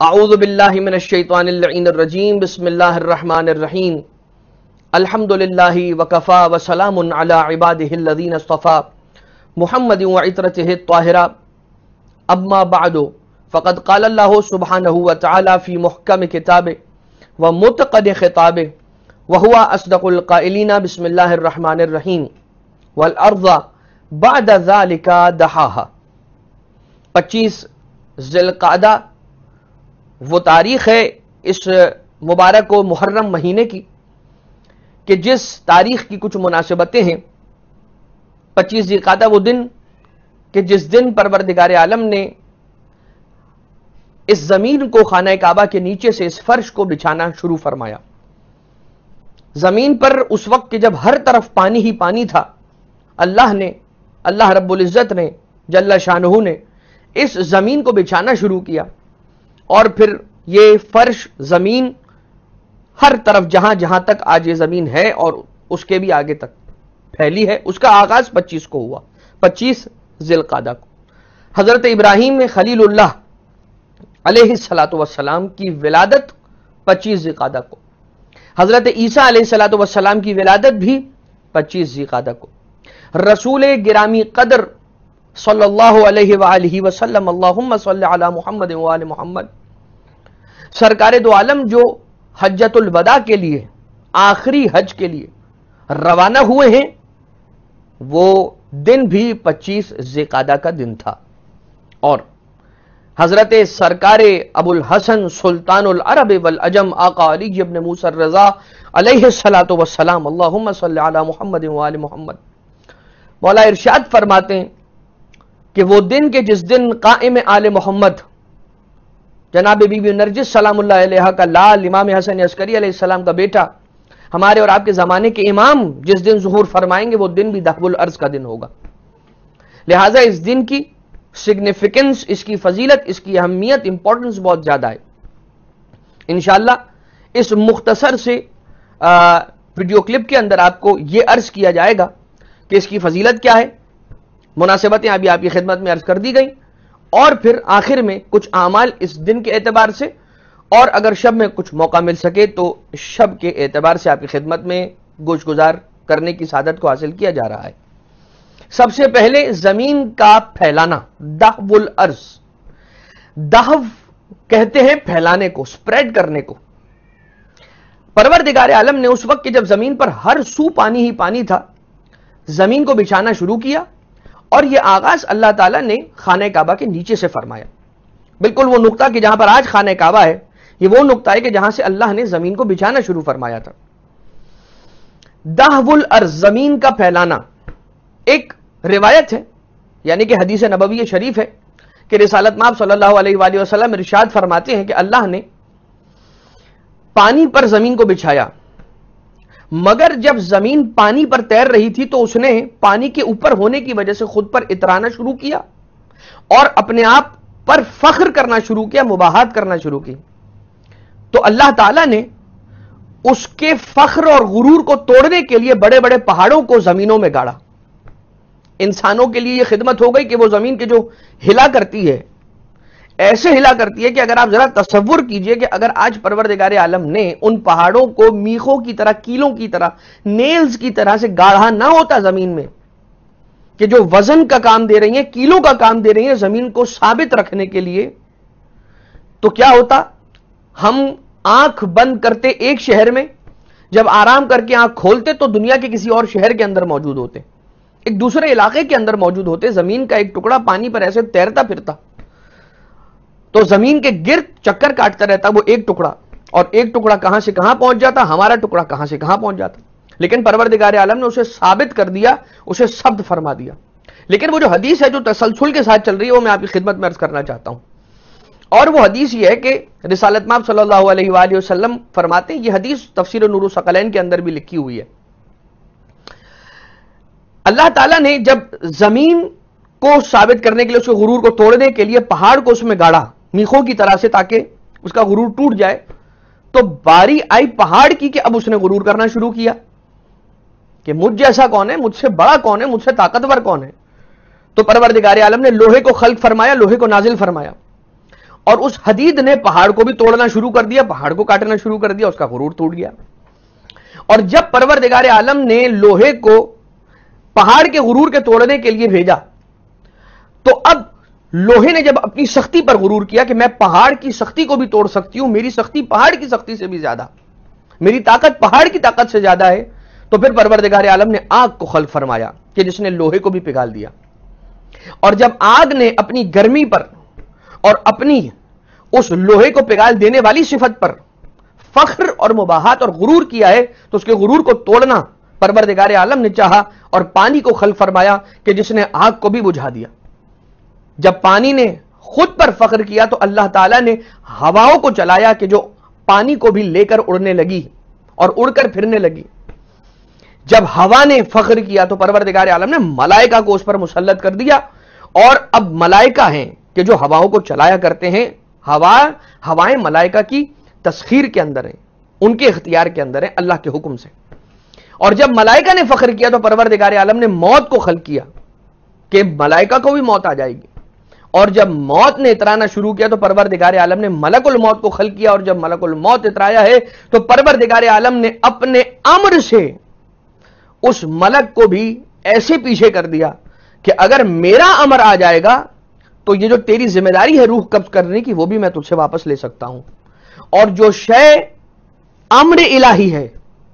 اعوذ باللہ من الشیطان اللعین الرجیم بسم اللہ الرحمن الرحیم الحمدللہ وکفا وسلام علی عبادہ الذین اصطفى محمد وعطرتہ الطاہرہ اما بعد فقد قال اللہ سبحانہ وتعالی فی محکم کتابہ ومتقن خطابہ وہو اصدق القائلین بسم اللہ الرحمن الرحیم والارض بعد ذلک دحاہا۔ 25 ذی القعدہ وہ تاریخ ہے اس مبارک و محرم مہینے کی کہ جس تاریخ کی کچھ مناسبتیں ہیں۔ 25 ذی القعدہ وہ دن کہ جس دن پروردگار عالم نے اس زمین کو خانہ کعبہ کے نیچے سے اس فرش کو بچھانا شروع فرمایا۔ زمین پر اس وقت کہ جب ہر طرف پانی ہی پانی تھا، اللہ رب العزت نے جل شانہ نے اس زمین کو بچھانا شروع کیا، اور پھر یہ فرش زمین ہر طرف جہاں جہاں تک آج یہ زمین ہے اور اس کے بھی آگے تک پھیلی ہے، اس کا آغاز 25 کو ہوا، 25 ذی القعدہ کو۔ حضرت ابراہیم خلیل اللہ علیہ السلام کی ولادت 25 ذی القعدہ کو، حضرت عیسیٰ علیہ السلام کی ولادت بھی 25 ذی القعدہ کو، رسول گرامی قدر صلی اللہ علیہ وآلہ وسلم اللہم صلی علی محمد وآل محمد، سرکار دو عالم جو حجۃ الوداع کے لیے، آخری حج کے لیے روانہ ہوئے ہیں، وہ دن بھی 25 ذی القعدہ کا دن تھا۔ اور حضرت سرکار ابو الحسن سلطان العرب والعجم آقا علی ابن موسیٰ الرضا علیہ السلام اللہم صلی علی محمد وآل محمد، مولا ارشاد فرماتے ہیں کہ وہ دن کہ جس دن قائم آل محمد جناب بی بی نرجس سلام اللہ علیہ کا لال امام حسن عسکری علیہ السلام کا بیٹا، ہمارے اور آپ کے زمانے کے امام جس دن ظہور فرمائیں گے، وہ دن بھی دہب الارض کا دن ہوگا۔ لہٰذا اس دن کی سگنیفیکنس، اس کی فضیلت، اس کی اہمیت، امپورٹنس بہت زیادہ ہے۔ انشاءاللہ اس مختصر سے ویڈیو کلپ کے اندر آپ کو یہ عرض کیا جائے گا کہ اس کی فضیلت کیا ہے، مناسبتیں ابھی آپ کی خدمت میں عرض کر دی گئیں، اور پھر آخر میں کچھ اعمال اس دن کے اعتبار سے، اور اگر شب میں کچھ موقع مل سکے تو شب کے اعتبار سے آپ کی خدمت میں گوش گزار کرنے کی سعادت کو حاصل کیا جا رہا ہے۔ سب سے پہلے زمین کا پھیلانا، دحو الارض، دحو کہتے ہیں پھیلانے کو، سپریڈ کرنے کو۔ پروردگار عالم نے اس وقت کہ جب زمین پر ہر سو پانی ہی پانی تھا، زمین کو بچھانا شروع کیا، اور یہ آغاز اللہ تعالیٰ نے خانہ کعبہ کے نیچے سے فرمایا۔ بالکل وہ نقطہ کہ جہاں پر آج خانہ کعبہ ہے، یہ وہ نقطہ ہے کہ جہاں سے اللہ نے زمین کو بچھانا شروع فرمایا تھا۔ دحو الارض، زمین کا پھیلانا، ایک روایت ہے، یعنی کہ حدیث نبوی شریف ہے کہ رسالت مآب صلی اللہ علیہ وآلہ وسلم ارشاد فرماتے ہیں کہ اللہ نے پانی پر زمین کو بچھایا، مگر جب زمین پانی پر تیر رہی تھی تو اس نے پانی کے اوپر ہونے کی وجہ سے خود پر اترانا شروع کیا اور اپنے آپ پر فخر کرنا شروع کیا، مباحات کرنا شروع کی۔ تو اللہ تعالیٰ نے اس کے فخر اور غرور کو توڑنے کے لیے بڑے بڑے پہاڑوں کو زمینوں میں گاڑا۔ انسانوں کے لیے یہ خدمت ہو گئی کہ وہ زمین کے جو ہلا کرتی ہے، ایسے ہلا کرتی ہے کہ اگر آپ ذرا تصور کیجئے کہ اگر آج پروردگار عالم نے ان پہاڑوں کو میخوں کی طرح، کیلوں کی طرح، نیلز کی طرح سے گاڑھا نہ ہوتا زمین میں، کہ جو وزن کا کام دے رہی ہیں، کیلوں کا کام دے رہی ہیں زمین کو ثابت رکھنے کے لیے، تو کیا ہوتا؟ ہم آنکھ بند کرتے ایک شہر میں، جب آرام کر کے آنکھ کھولتے تو دنیا کے کسی اور شہر کے اندر موجود ہوتے، ایک دوسرے علاقے کے اندر موجود ہوتے۔ زمین کا ایک ٹکڑا پانی پر ایسے تیرتا پھرتا تو زمین کے گرد چکر کاٹتا رہتا وہ ایک ٹکڑا، اور ایک ٹکڑا کہاں سے کہاں پہنچ جاتا، ہمارا ٹکڑا کہاں سے کہاں پہنچ جاتا۔ لیکن پروردگار عالم نے اسے ثابت کر دیا، اسے ثبت فرما دیا۔ لیکن وہ جو حدیث ہے جو تسلسل کے ساتھ چل رہی ہے، وہ میں آپ کی خدمت میں عرض کرنا چاہتا ہوں، اور وہ حدیث یہ ہے کہ رسالت مآب صلی اللہ علیہ وآلہ وسلم فرماتے ہیں، یہ حدیث تفسیر نور الثقلین کے اندر بھی لکھی ہوئی ہے، اللہ تعالیٰ نے جب زمین کو ثابت کرنے کے لیے، اس کے غرور کو توڑنے کے لیے پہاڑ کو اس میں گاڑا میخوں کی طرح سے تاکہ اس کا غرور ٹوٹ جائے، تو باری آئی پہاڑ کی کہ اب اس نے غرور کرنا شروع کیا کہ مجھ جیسا کون ہے، مجھ سے بڑا کون ہے، مجھ سے طاقتور کون ہے۔ تو پروردگار عالم نے لوہے کو خلق فرمایا، لوہے کو نازل فرمایا، اور اس حدید نے پہاڑ کو بھی توڑنا شروع کر دیا, پہاڑ کو کاٹنا شروع کر دیا, اس کا غرور ٹوٹ گیا. اور جب پروردگار عالم نے لوہے کو پہاڑ کے غرور کے توڑنے کے لیے بھیجا, تو اب لوہے نے جب اپنی سختی پر غرور کیا کہ میں پہاڑ کی سختی کو بھی توڑ سکتی ہوں, میری سختی پہاڑ کی سختی سے بھی زیادہ, میری طاقت پہاڑ کی طاقت سے زیادہ ہے, تو پھر پروردگار عالم نے آگ کو خلق فرمایا کہ جس نے لوہے کو بھی پگھال دیا. اور جب آگ نے اپنی گرمی پر اور اپنی اس لوہے کو پگھال دینے والی صفت پر فخر اور مباحات اور غرور کیا ہے, تو اس کے غرور کو توڑنا پروردگار عالم نے چاہا اور پانی کو خلق فرمایا کہ جس نے آگ کو بھی بجھا دیا. جب پانی نے خود پر فخر کیا تو اللہ تعالیٰ نے ہواؤں کو چلایا کہ جو پانی کو بھی لے کر اڑنے لگی اور اڑ کر پھرنے لگی. جب ہوا نے فخر کیا تو پروردگار عالم نے ملائکہ کو اس پر مسلط کر دیا, اور اب ملائکہ ہیں کہ جو ہواؤں کو چلایا کرتے ہیں. ہوائیں ملائکہ کی تسخیر کے اندر ہیں, ان کے اختیار کے اندر ہیں اللہ کے حکم سے. اور جب ملائکہ نے فخر کیا تو پروردگار عالم نے موت کو خلق کیا کہ ملائکہ کو بھی موت آ جائے گی. اور جب موت نے اترانا شروع کیا تو پروردگار عالم نے ملک الموت کو خلق کیا, اور جب ملک الموت اترایا ہے تو پروردگار عالم نے اپنے امر سے اس ملک کو بھی ایسے پیچھے کر دیا کہ اگر میرا امر آ جائے گا تو یہ جو تیری ذمہ داری ہے روح قبض کرنے کی, وہ بھی میں تجھ سے واپس لے سکتا ہوں. اور جو شے امر الہی ہے,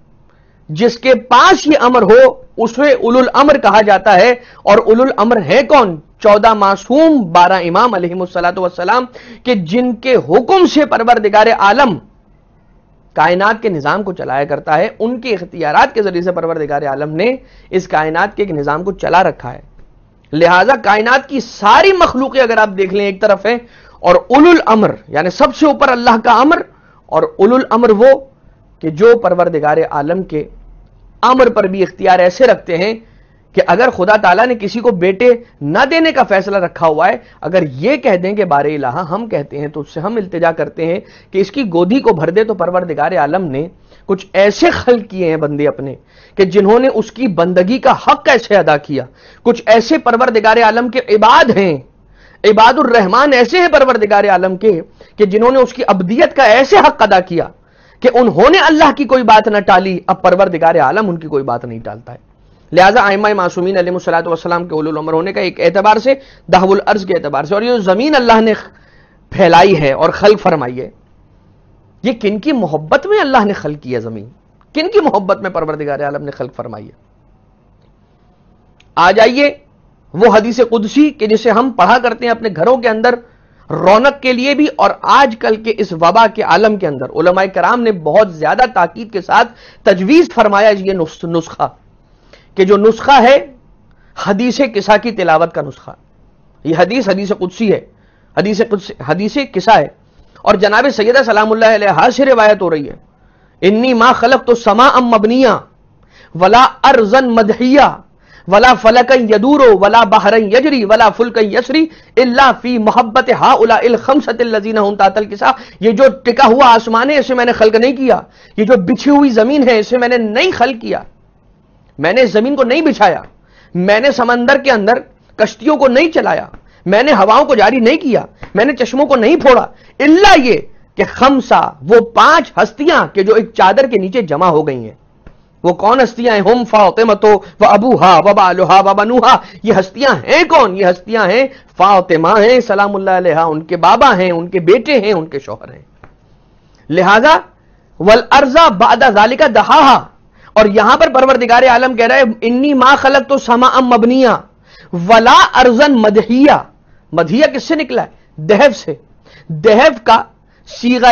جس کے پاس یہ امر ہو, اسے اولو الامر کہا جاتا ہے. اور اولو الامر ہے کون؟ 14 معصوم 12 امام علیہم الصلوۃ والسلام, کہ جن کے حکم سے پروردگار عالم کائنات کے نظام کو چلایا کرتا ہے. ان کے اختیارات کے ذریعے سے پروردگار عالم نے اس کائنات کے ایک نظام کو چلا رکھا ہے. لہذا کائنات کی ساری مخلوقیں اگر آپ دیکھ لیں ایک طرف ہے, اور اولو الامر یعنی سب سے اوپر اللہ کا امر, اور اولو الامر وہ کہ جو پروردگار عالم کے امر پر بھی اختیار ایسے رکھتے ہیں کہ اگر خدا تعالیٰ نے کسی کو بیٹے نہ دینے کا فیصلہ رکھا ہوا ہے, اگر یہ کہہ دیں کہ بارے الہ ہم کہتے ہیں تو اس سے ہم التجا کرتے ہیں کہ اس کی گودی کو بھر دے, تو پروردگار عالم نے کچھ ایسے خلق کیے ہیں بندے اپنے کہ جنہوں نے اس کی بندگی کا حق کیسے ادا کیا. کچھ ایسے پروردگار عالم کے عباد ہیں, عباد الرحمن ایسے ہیں پروردگار عالم کے کہ جنہوں نے اس کی عبدیت کا ایسے حق ادا کیا کہ انہوں نے اللہ کی کوئی بات نہ ٹالی, اب پروردگار عالم ان کی کوئی بات نہیں ٹالتا ہے. لہذا ائمہ معصومین علیہم الصلوۃ والسلام کے اولو الامر ہونے کا ایک اعتبار سے, دہو الارض کے اعتبار سے, اور یہ زمین اللہ نے پھیلائی ہے اور خلق فرمائی ہے, یہ کن کی محبت میں اللہ نے خلق کی ہے زمین, کن کی محبت میں پروردگار عالم نے خلق فرمائی ہے. آ جائیے وہ حدیث قدسی کہ جسے ہم پڑھا کرتے ہیں اپنے گھروں کے اندر رونق کے لیے بھی, اور آج کل کے اس وبا کے عالم کے اندر علماء کرام نے بہت زیادہ تاکید کے ساتھ تجویز فرمایا یہ نسخہ, کہ جو نسخہ ہے حدیث قصہ کی تلاوت کا نسخہ. یہ حدیث قدسی ہے, حدیث قصہ ہے, اور جناب سیدہ سلام اللہ علیہا سے روایت ہو رہی ہے, انی ما خلقت السماء مبنیہ ولا ارضا مدحیہ ولا فلکا یدور ولا بحرا یجری ولا فلکا یسری الا فی محبت ہؤلاء الخمسۃ الذین هم تحت الکساء. یہ جو ٹکا ہوا آسمان ہے اسے میں نے خلق نہیں کیا, یہ جو بچھی ہوئی زمین ہے اسے میں نے نہیں خلق کیا, میں نے زمین کو نہیں بچھایا, میں نے سمندر کے اندر کشتیوں کو نہیں چلایا, میں نے ہواؤں کو جاری نہیں کیا, میں نے چشموں کو نہیں پھوڑا, الا یہ کہ خمسہ وہ 5 ہستیاں کہ جو ایک چادر کے نیچے جمع ہو گئی ہیں. وہ کون ہستیاں ہیں؟ ہم فاطمہ و ابوہا و بالہا و بنوہا. یہ ہستیاں ہیں کون؟ یہ ہستیاں ہیں فاطمہ ہیں سلام اللہ علیہا, ان کے بابا ہیں, ان کے بیٹے ہیں, ان کے شوہر ہیں. لہذا والارض بعد ذالک دحاہا, اور یہاں پر پروردگار عالم کہہ رہا ہے انی ما خلقت السماء مبنیہ ولا ارضا مدحیہ. مدحیہ کس سے نکلا ہے؟ دہو سے. دہو کا صیغہ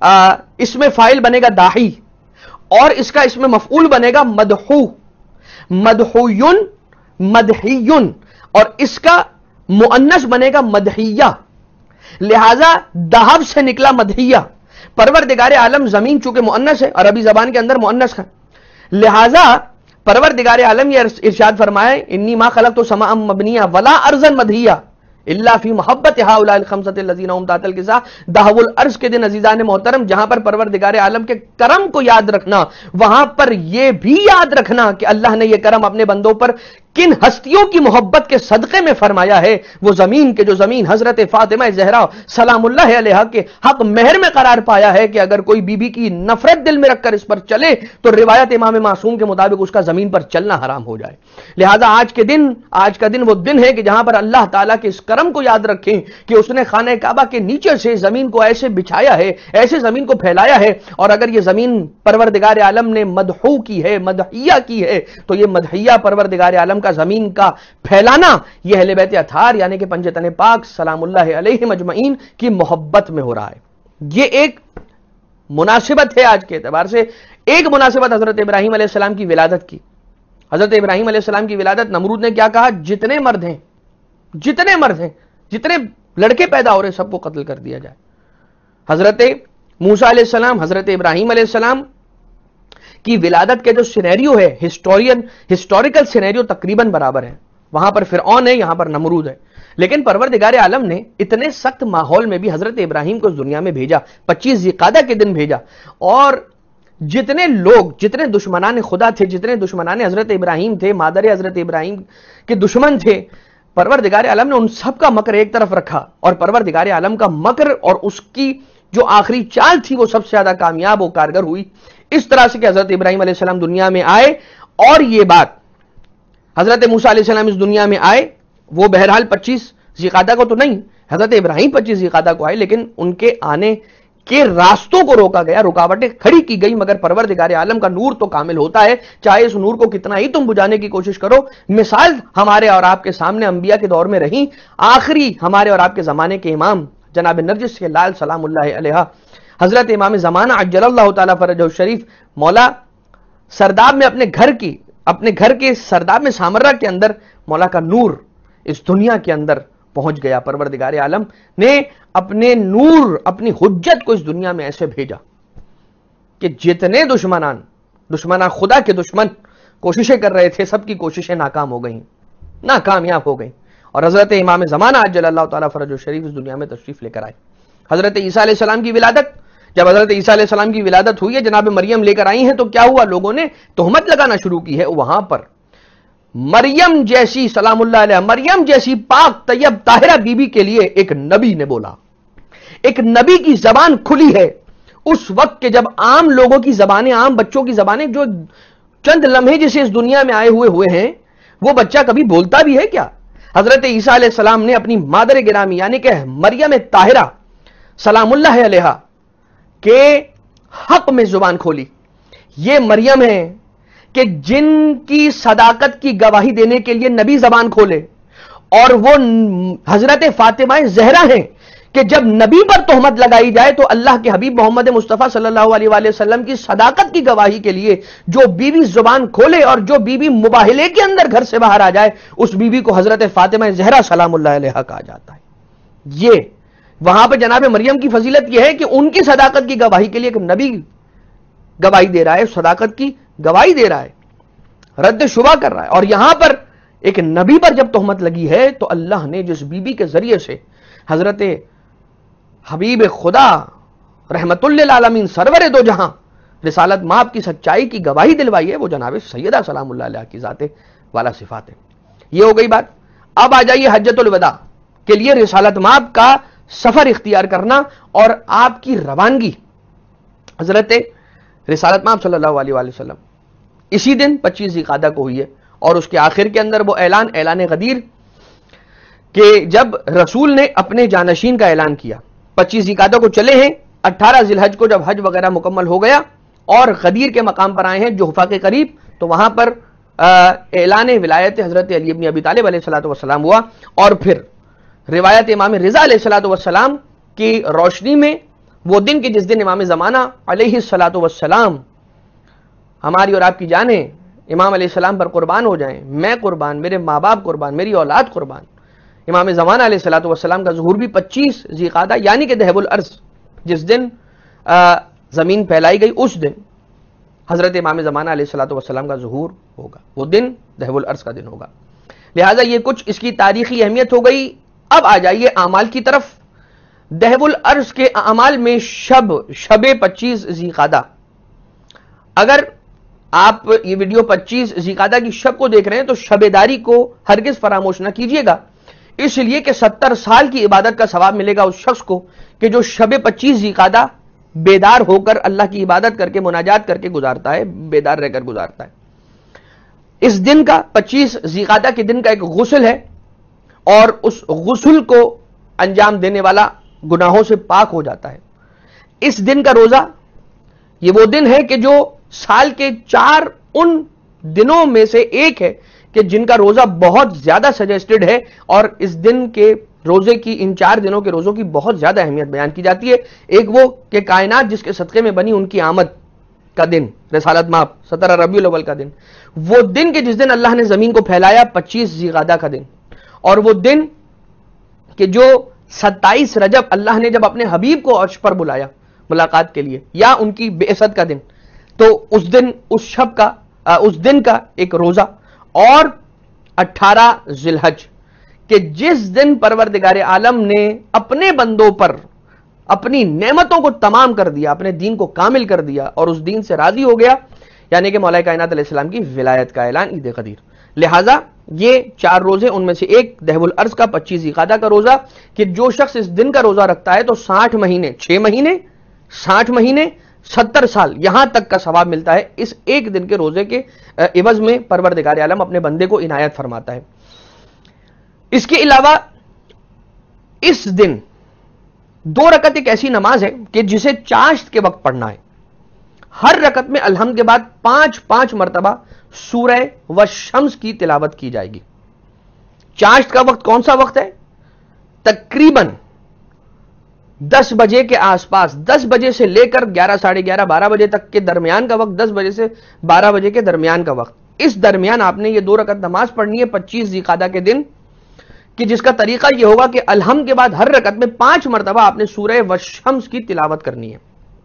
اس میں فاعل بنے گا داحی, اور اس کا اس میں مفعول بنے گا مدحو, مدحویون مدحیون, اور اس کا مؤنث بنے گا مدحیہ. لہذا دہب سے نکلا مدحیہ. پروردگار عالم زمین چونکہ مؤنث ہے, عربی زبان کے اندر مؤنث ہے, لہذا پروردگار عالم یہ ارشاد فرمائے انی ما خلقت السماء مبنیہ ولا ارضا مدحیہ الا فی محبت ہؤلاء الخمسۃ الذین هم تحت الکساء. دہو الارض کے دن عزیزان محترم, جہاں پر پروردگار عالم کے کرم کو یاد رکھنا, وہاں پر یہ بھی یاد رکھنا کہ اللہ نے یہ کرم اپنے بندوں پر کن ہستیوں کی محبت کے صدقے میں فرمایا ہے، وہ زمین کے جو زمین حضرت فاطمہ زہرا سلام اللہ علیہا کے حق مہر میں قرار پایا ہے کہ اگر کوئی بی بی کی نفرت دل میں رکھ کر اس پر چلے تو روایت امام معصوم کے مطابق اس کا زمین پر چلنا حرام ہو جائے۔ لہذا آج کا دن وہ دن ہے کہ جہاں پر اللہ تعالیٰ کے اس کرم کو یاد رکھیں کہ اس نے خانہ کعبہ کے نیچے سے زمین کو ایسے بچھایا ہے، ایسے زمین کو پھیلایا ہے، اور اگر یہ زمین پروردگار عالم نے مدحو کی ہے، مدحیہ کی ہے، تو یہ مدحیہ پروردگار عالم کا زمین کا پھیلانا یہ اہل بیت اطہار یعنی کہ پنجتن پاک سلام اللہ علیہم اجمعین کی محبت میں ہو رہا ہے۔ یہ ایک مناسبت ہے آج کے اعتبار سے، ایک مناسبت حضرت ابراہیم علیہ السلام کی ولادت کی۔ حضرت ابراہیم علیہ السلام کی ولادت نمرود نے کیا کہا؟ جتنے مرد ہیں، جتنے لڑکے پیدا ہو رہے سب کو قتل کر دیا جائے۔ حضرت موسیٰ علیہ السلام، حضرت ابراہیم علیہ السلام کی ولادت کے جو سینیریو ہے، ہسٹوریکل سینیریو تقریباً برابر ہے۔ وہاں پر فرعون ہے، یہاں پر نمرود ہے، لیکن پروردگار عالم نے اتنے سخت ماحول میں بھی حضرت ابراہیم کو اس دنیا میں بھیجا، 25 ذی القعدہ کے دن بھیجا، اور جتنے لوگ، جتنے دشمنان خدا تھے، جتنے دشمنان حضرت ابراہیم تھے، مادر حضرت ابراہیم کے دشمن تھے، پروردگار عالم نے ان سب کا مکر ایک طرف رکھا، اور پروردگار عالم کا مکر اور اس کی جو آخری چال تھی وہ سب سے زیادہ کامیاب و کارگر ہوئی، اس طرح سے کہ حضرت ابراہیم علیہ السلام دنیا میں آئے۔ اور یہ بات حضرت موسیٰ علیہ السلام اس دنیا میں آئے، وہ بہرحال 25 ذی القعدہ کو تو نہیں، حضرت ابراہیم 25 ذی القعدہ کو آئے، لیکن ان کے آنے کے راستوں کو روکا گیا، رکاوٹیں کھڑی کی گئی، مگر پروردگار عالم کا نور تو کامل ہوتا ہے، چاہے اس نور کو کتنا ہی تم بجھانے کی کوشش کرو۔ مثال ہمارے اور آپ کے سامنے انبیاء کے دور میں رہی، آخری ہمارے اور آپ کے زمانے کے امام جناب نرجس کے لال سلام اللہ علیہ حضرت امام زمانہ عجل اللہ تعالیٰ فرجہ الشریف مولا سرداب میں اپنے گھر کے سرداب میں سامرہ کے اندر مولا کا نور اس دنیا کے اندر پہنچ گیا۔ پروردگار عالم نے اپنے نور، اپنی حجت کو اس دنیا میں ایسے بھیجا کہ جتنے دشمنان خدا کے دشمن کوششیں کر رہے تھے، سب کی کوششیں ناکام ہو گئیں، ناکامیاب ہو گئیں، اور حضرت امام زمانہ عجل اللہ تعالیٰ فرج الشریف اس دنیا میں تشریف لے کر آئے۔ حضرت عیسیٰ علیہ السلام کی ولادت، جب حضرت عیسیٰ علیہ السلام کی ولادت ہوئی ہے، جناب مریم لے کر آئی ہیں، تو کیا ہوا؟ لوگوں نے تہمت لگانا شروع کی ہے وہاں پر۔ مریم جیسی سلام اللہ علیہ، مریم جیسی پاک طیب طاہرہ بی بی کے لیے ایک نبی نے بولا، ایک نبی کی زبان کھلی ہے اس وقت کہ جب عام لوگوں کی زبانیں، عام بچوں کی زبانیں جو چند لمحے جسے اس دنیا میں آئے ہوئے ہیں، وہ بچہ کبھی بولتا بھی ہے کیا؟ حضرت عیسیٰ علیہ السلام نے اپنی مادر گرامی یعنی کہ مریم طاہرہ سلام اللہ علیہ کے حق میں زبان کھولی۔ یہ مریم ہے کہ جن کی صداقت کی گواہی دینے کے لیے نبی زبان کھولے، اور وہ حضرت فاطمہ زہرا ہیں کہ جب نبی پر تہمت لگائی جائے تو اللہ کے حبیب محمد مصطفیٰ صلی اللہ علیہ وآلہ وسلم کی صداقت کی گواہی کے لیے جو بیوی زبان کھولے اور جو بیوی مباہلے کے اندر گھر سے باہر آ جائے، اس بیوی کو حضرت فاطمہ زہرا سلام اللہ علیہ کہا جاتا ہے۔ یہ وہاں پہ جناب مریم کی فضیلت یہ ہے کہ ان کی صداقت کی گواہی کے لیے ایک نبی گواہی دے رہا ہے، صداقت کی گواہی دے رہا ہے، رد شبہ کر رہا ہے۔ اور یہاں پر ایک نبی پر جب تہمت لگی ہے تو اللہ نے جس بیوی کے ذریعے سے حضرت حبیب خدا رحمت للعالمین سرور دو جہاں رسالت مآب کی سچائی کی گواہی دلوائی ہے، وہ جناب سیدہ سلام اللہ علیہ کی ذات والا صفات ہے۔ یہ ہو گئی بات۔ اب آ جائیے حجۃ الوداع کے لیے رسالت مآب کا سفر اختیار کرنا اور آپ کی روانگی۔ حضرت رسالت مآب صلی اللہ علیہ وآلہ وسلم اسی دن 25 ذی القعدہ کو ہوئی ہے، اور اس کے آخر کے اندر وہ اعلان غدیر کہ جب رسول نے اپنے جانشین کا اعلان کیا، 25 ذی القعدہ کو چلے ہیں، 18 ذی الحج کو جب حج وغیرہ مکمل ہو گیا اور غدیر کے مقام پر آئے ہیں جحفہ کے قریب، تو وہاں پر اعلان ولایت حضرت علی بن ابی طالب علیہ السلام ہوا، اور پھر روایت امام رضا علیہ السلام کی روشنی میں وہ دن کہ جس دن امام زمانہ علیہ السلام ہماری اور آپ کی جانیں امام علیہ السلام پر قربان ہو جائیں، میں قربان، میرے ماں باپ قربان، میری اولاد قربان، امام زمانہ علیہ السلام کا ظہور بھی 25 ذی القعدہ یعنی کہ دہب الارض جس دن زمین پھیلائی گئی، اس دن حضرت امام زمانہ علیہ السلام کا ظہور ہوگا، وہ دن دہب الارض کا دن ہوگا۔ لہٰذا یہ کچھ اس کی تاریخی اہمیت ہو گئی۔ اب آ جائیے اعمال کی طرف۔ دہب الارض کے اعمال میں شب 25 ذی القعدہ، اگر آپ یہ ویڈیو 25 ذی-القعدہ کی شب کو دیکھ رہے ہیں تو شب داری کو ہرگز فراموش نہ کیجیے گا، اس لیے کہ 70 سال کی عبادت کا ثواب ملے گا اس شخص کو کہ جو شب 25 ذی-القعدہ بیدار ہو کر اللہ کی عبادت کر کے مناجات کر کے گزارتا ہے، بیدار رہ کر گزارتا ہے۔ اس دن کا 25 ذی-القعدہ کے دن کا ایک غسل ہے، اور اس غسل کو انجام دینے والا گناہوں سے پاک ہو جاتا ہے۔ اس دن کا روزہ یہ وہ دن ہے کہ جو سال کے 4 ان دنوں میں سے ایک ہے کہ جن کا روزہ بہت زیادہ سجیسٹڈ ہے، اور اس دن کے روزے کی، ان 4 دنوں کے روزوں کی بہت زیادہ اہمیت بیان کی جاتی ہے۔ ایک وہ کہ کائنات جس کے صدقے میں بنی ان کی آمد کا دن، رسالت مآب 17 ربیع الاول کا دن، وہ دن کہ جس دن اللہ نے زمین کو پھیلایا 25 ذی-القعدہ کا دن، اور وہ دن کہ جو 27 رجب اللہ نے جب اپنے حبیب کو عرش پر بلایا ملاقات کے لیے، یا ان کی بعثت کا دن، تو اس دن، اس دن کا ایک روزہ، اور 18 ذی الحج کہ جس دن پروردگار عالم نے اپنے بندوں پر اپنی نعمتوں کو تمام کر دیا، اپنے دین کو کامل کر دیا اور اس دین سے راضی ہو گیا، یعنی کہ مولا کائنات علیہ السلام کی ولایت کا اعلان، عید قدیر۔ لہٰذا یہ 4 روزے، ان میں سے ایک دہب الارض کا 25 ذی-القعدہ کا روزہ کہ جو شخص اس دن کا روزہ رکھتا ہے تو 60 مہینے، 6 مہینے، 60 مہینے، 70 سال یہاں تک کا ثواب ملتا ہے اس ایک دن کے روزے کے عوض میں پروردگار عالم اپنے بندے کو عنایت فرماتا ہے۔ اس کے علاوہ اس دن 2 رکعت ایک ایسی نماز ہے کہ جسے چاشت کے وقت پڑھنا ہے۔ ہر رکعت میں الحمد کے بعد 5 مرتبہ سورہ والشمس کی تلاوت کی جائے گی۔ چاشت کا وقت کون سا وقت ہے؟ تقریباً 10 بجے کے آس پاس، 10 بجے سے لے کر 11، 11:30، 12 بجے تک کے درمیان کا وقت، 10 بجے سے 12 بجے کے درمیان کا وقت، اس درمیان آپ نے یہ 2 رکعت نماز پڑھنی ہے 25 ذی-القعدہ کے دن، کہ جس کا طریقہ یہ ہوگا کہ الحمد کے بعد ہر رکعت میں 5 مرتبہ آپ نے سورہ والشمس کی تلاوت کرنی ہے،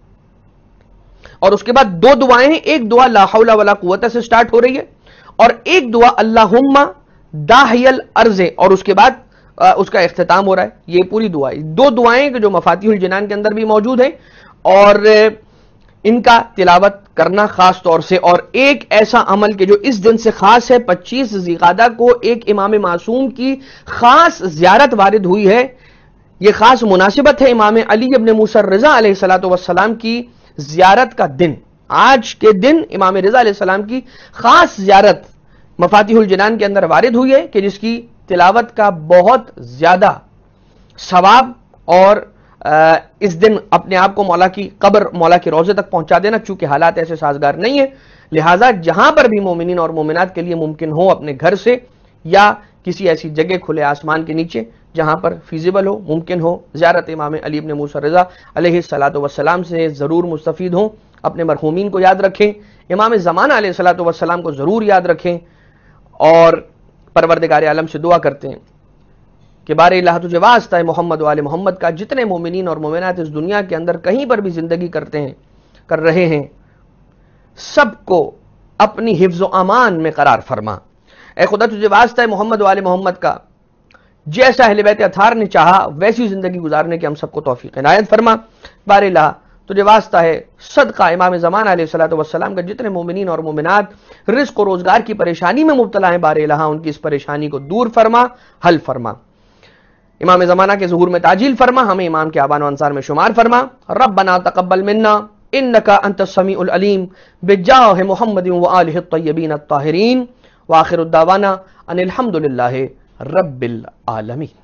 اور اس کے بعد 2 دعائیں ہیں۔ ایک دعا لا حول ولا قوت سے سٹارٹ ہو رہی ہے، اور ایک دعا اللہم داہی الارض، اور اس کے بعد اس کا اختتام ہو رہا ہے۔ یہ پوری دعا ہے، 2 دعائیں کہ جو مفاتیح الجنان کے اندر بھی موجود ہیں، اور ان کا تلاوت کرنا خاص طور سے۔ اور ایک ایسا عمل کہ جو اس دن سے خاص ہے، 25 ذی-القعدہ کو ایک امام معصوم کی خاص زیارت وارد ہوئی ہے۔ یہ خاص مناسبت ہے امام علی ابن موسیٰ الرضا علیہ السلام کی زیارت کا دن۔ آج کے دن امام رضا علیہ السلام کی خاص زیارت مفاتیح الجنان کے اندر وارد ہوئی ہے کہ جس کی تلاوت کا بہت زیادہ ثواب، اور اس دن اپنے آپ کو مولا کی قبر، مولا کے روضے تک پہنچا دینا، چونکہ حالات ایسے سازگار نہیں ہیں، لہٰذا جہاں پر بھی مومنین اور مومنات کے لیے ممکن ہو اپنے گھر سے یا کسی ایسی جگہ کھلے آسمان کے نیچے جہاں پر فیزیبل ہو، ممکن ہو، زیارت امام علی ابن موسیٰ الرضا علیہ السلام سے ضرور مستفید ہوں۔ اپنے مرحومین کو یاد رکھیں، امام زمانہ علیہ السلام کو ضرور یاد رکھیں، اور پروردگار عالم سے دعا کرتے ہیں کہ بار الہ تجھے واسطہ ہے محمد و آل محمد کا، جتنے مومنین اور مومنات اس دنیا کے اندر کہیں پر بھی زندگی کر رہے ہیں، سب کو اپنی حفظ و امان میں قرار فرما۔ اے خدا تجھے واسطہ ہے محمد و آل محمد کا، جیسا اہل بیت اطہار نے چاہا ویسی زندگی گزارنے کے ہم سب کو توفیق عنایت فرما۔ بار الہ تجھے واسطہ ہے صدقہ امام زمانہ علیہ السلام کا، جتنے مومنین اور مومنات رزق و روزگار کی پریشانی میں مبتلا ہیں، بار الہ ان کی اس پریشانی کو دور فرما، حل فرما۔ امام زمانہ کے ظہور میں تعجیل فرما، ہمیں امام کے آبان و انصار میں شمار فرما۔ ربنا تقبل منا انک انت السمیع العلیم بجاہ محمد و آلہ الطیبین الطاہرین، وآخر الدعوانا ان الحمد للہ رب العالمین۔